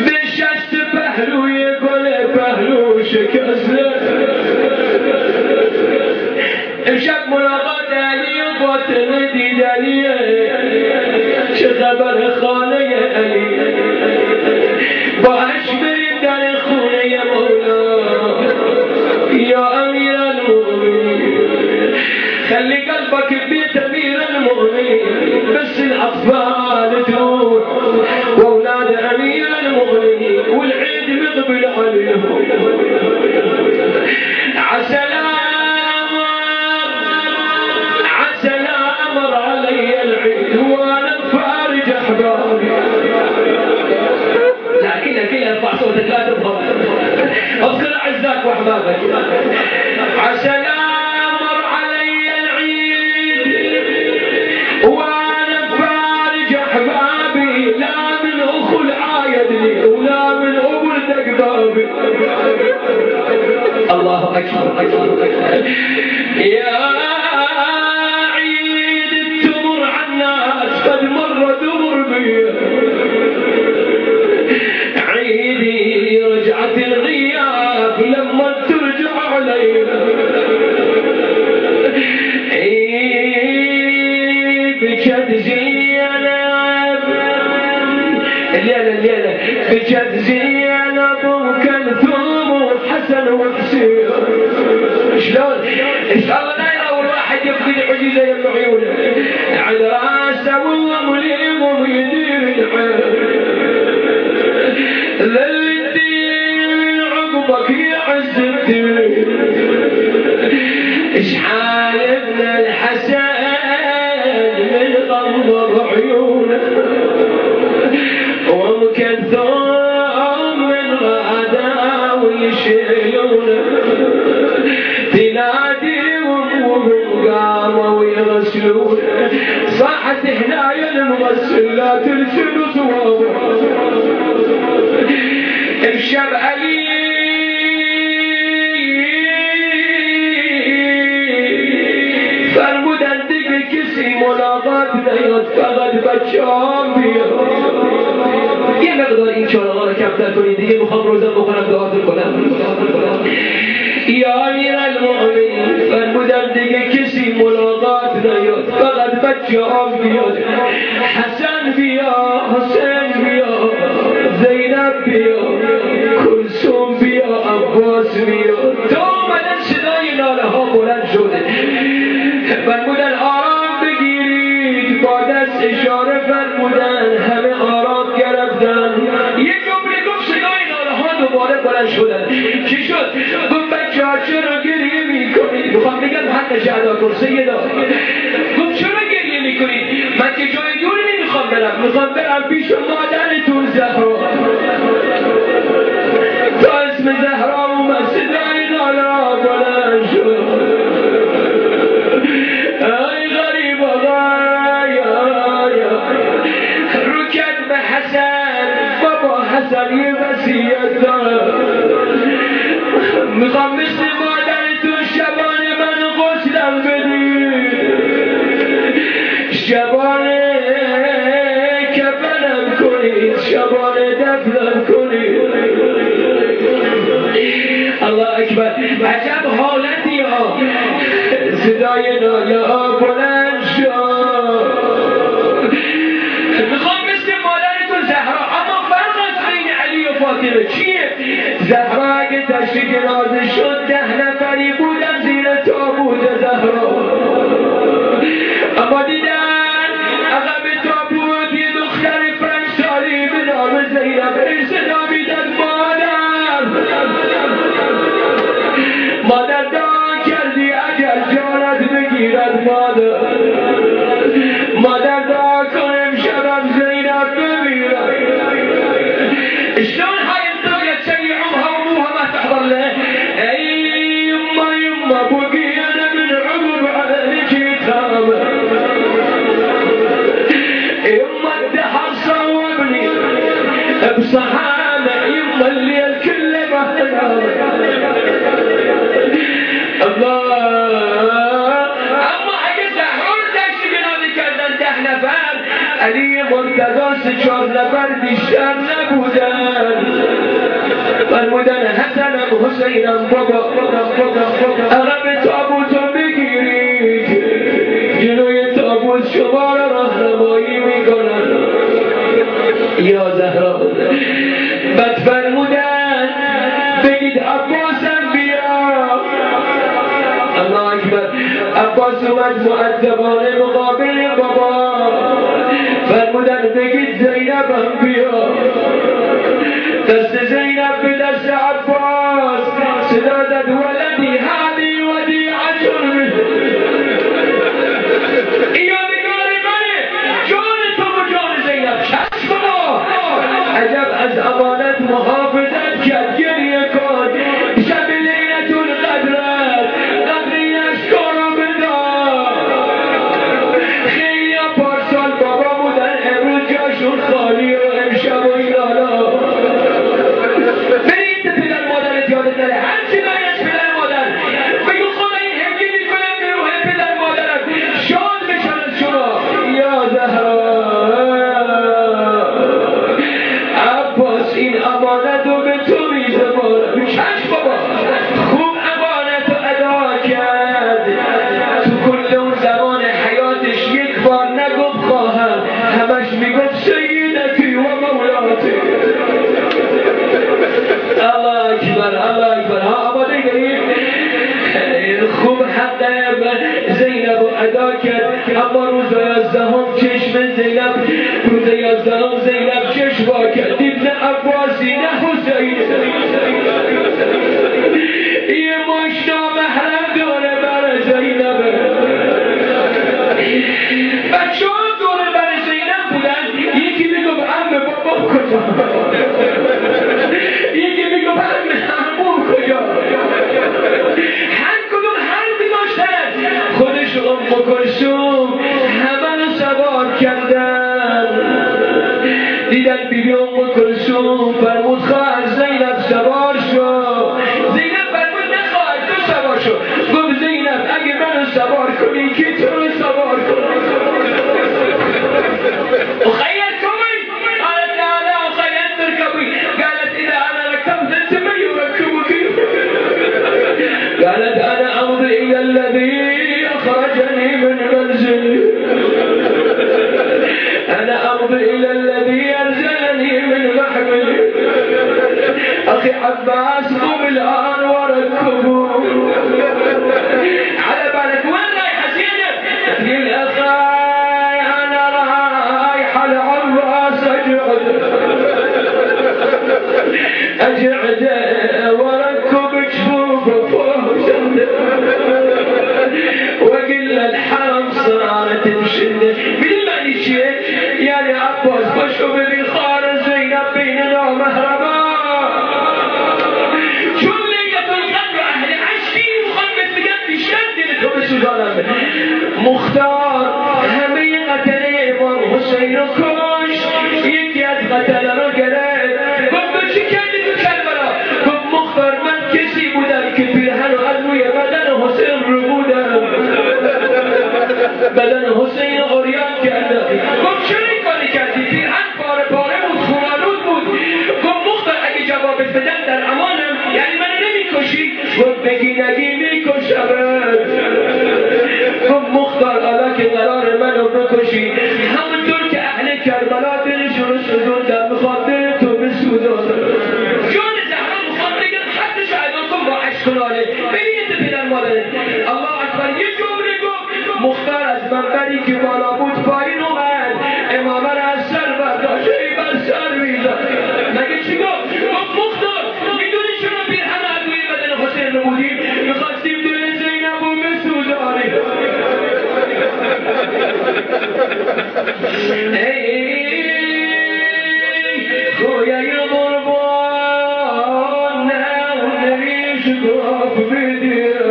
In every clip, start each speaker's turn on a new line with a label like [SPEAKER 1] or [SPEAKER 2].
[SPEAKER 1] نشست پهلوی گل پهلو شکسته. امشب ملاقات علی و باطن دیدنیه. چه خبر خانه علی؟ باش بریم در خونه مولا یا امیر المؤمنین. خلي قلبك ببيت امير المؤمنين بس الاطفال تروح واولاد امير المؤمنين والعيد مقبل عليهم. عسى الامر علي العيد وانا فارج احبابي. لكنك ارفع صوتك لا تبغى. اذكر اعزائك واحبابك. عسى الامر علي العيد وانا فارج احبابي. لا من اخو العايدني ولا من ابو الدقبابي. الله اكبر اكبر اكبر. يا عيد التمر عالناس قد مر دمر بي. عيدي رجعت الغياب لما ترجع علينا. بجد زينب الليلة بجد زينب وكلثوم وحسن وحسين. شلون؟ ان شاء الله لا يرى واحد يفقد عجيزه يم عيونه. على راسه ومليم ويدير العين. للدين عقبك يا عز الدين. اشحال ابن الحسن من غضب عيونه ومكثوم من غدا ويشيلونه. تناديهم وهم قاموا ويغسلونه. صاحت هنايا المغسل لا ترسلوا ثوابه. ابشر علي فرمودن دیگه کسی ملاقات نیاد فقط بچه‌ام بیاد. یه مقدار این چراغا رو کمتر کنید دیگه. میخوام روزه بخونم دعاتون کنم. یا امیر المؤمنین فرمودن دیگه کسی ملاقات نیاد فقط بچه‌ام بیاد. حسن بیا، حسین بیا، زینب بیا، کلثوم بیا، عباس بیا. تا اومدن صدای ناله ها بلند شده. فرمودن آرام بگیرید. با دست اشاره فرمودن. همه آرام گرفتن. یه جمله گفت صدای ناله ها دوباره بلند شدن. چی شد؟ گفت بچه ها چرا گریه میکنید؟ میخوام بگم حقش ادا کن سیدا. گفت چرا گریه میکنید؟ من که جای دوری نمیخوام برم. میخوام برم پیش مادرتون زهرا. تا اسم زهرا اومد صدای ناله بلند شد. ای غریب آقای رو کرد به حسن. بابا حسن یه وصیت دارم. میخوام مثل مادرتون شبانه من غسلم بدید. شبانه کفنم کنید. شبانه دفنم کنید. الله اکبر. عجب حالتی ها. صدای ناله ها بلند شد. میخوام مثل مادرتون زهرا. اما فرق از بین علی و فاطمه چیه؟ زهرا اگه تشریف جنازه شد 10 نفری بودن زیر تابوت زهرا. اما دیدن عقب تابوت یه دختر 5 سالی به نام زینب صدا میدن مادر دعا کردی اگر جانت بگیرد مادر دعا کن امشب زینب بمیرد. شلون هاي الدنيا تشيعوها وابوها ما تحضر له. اي يما بقي انا من عمر عليك يتخاب. يما الدهر صوبني بصحابه. يما الليل كله ما تنام. اما اگه زهرا رو تشریف جنازه کردن 10 نفر علی منتظر 3-4 نفر بیشتر نبودن. فرمودن حسنم حسینم بابا عقب تابوتو بگیرید جلوی تابوت شما را راهنمایی میکنن یا زهرا بعد فرمودن بگید عباسم بیا الله اکبر عباس اومد مؤدبانه مقابل بابا فرمودن بگید زینبم بیا دست زینب به دست عباس صدا زد ولدی هذی ودیعة یادگار منه جان تو و جان زینب چشم بابا عجب از امانت محافظت کرد گریه کن شب لیلة القدر قدری اشکار رو بدار خیلی پارسال بابا بودن امروز جاشون خالی و امشب و ایلالا برید پدر مادرت یادت نره هرچی باید پدر مادر بگو خدا این حمگی میکنم به روح پدر مادرم شاد بشن از شما یا زهرا عباس این امانت رو به تو میزبارم چشم بابا خوب امانت رو ادا کرد تو کل اون زمان حیاتش یک بار نگفت خواهم همش میگفت سیدتی و مولاتی الله اکبر الله اکبر ها آماده گریم خوب حق زینب رو ادا کرد اما روز 11 چشم زینب روز 11 زینب چشم وا کرد ابن عباسی نه حسین یه ماش نامحرم داره بر زینب بچه ها داره بر زینب بودن یکی میگفت عمه بابا کجا یکی میگفت عموم کجا هر کدوم حرفی داشتن خودش ام کلثوم همه رو سوار کردن دیدن بیبی ام کلثوم فرمود خواهر زینب سوار شو زینب فرمود نه خواهر تو سوار شو گفت زینب اگه منو سوار کنی که تو رو سوار کنی وخير كوي قالت لا لا وخير تركبي قالت إذا أنا ركبت أنت من يركبك قالت أنا أمضي إلى الذي أخرجني من منزلي أنا أمضي إلى الذي أنزلني من محملي أخي عباس قم الآن وركبوا على بالك وين رايحة زينب تقول أخاي أنا رايحة لعباس أجعد وركب جفوفه فوق وقل الحرم صارت تمشد بالله شيء يعني عباس بشوف بخار زينب بيننا ومهربا شو ليلة القدر أهل عشقي وخمس بجد شد بسودان مختار همه قتل امام حسین رو کش یکی از قتل رو گرفت گفت چی کردی تو کربلا گفت مختار من کسی بودم که پیرهن رو از روی بدن حسین رو بودم بدن حسین عریان کردم گفت چرا این کاری کردی پیرهن پاره پاره بود خونالود بود گفت مختار اگه جوابت بدن در امانم یعنی من نمیکشی گفت بگی نگی میکشمت گفت مختار حالا که قرار منو بکشی همونطور که اهل کربلا دلشون رو سوزوندن میخواد دل تو بسوزونن جان زهرا میخواد بگن حد شهدان کن با عشق و ناله ببینید پدر مادره الله اکبر یه جمله گفت مختار از منبری که بالا بود پایین اومد امامه را از سر برداشت ای بر سر میزد مگه چی گفت مختار میدونی چرا پیرهن از روی بدن حسین رو بودیم میخواستیم دل زینب رو بسوزانیم خویای قربان نریش گفت بدیر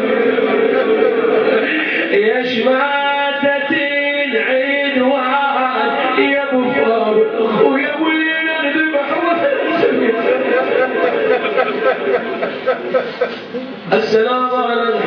[SPEAKER 1] یشماتت العید وعاد یا بفار خویا بولينا نذبح السلام عليكم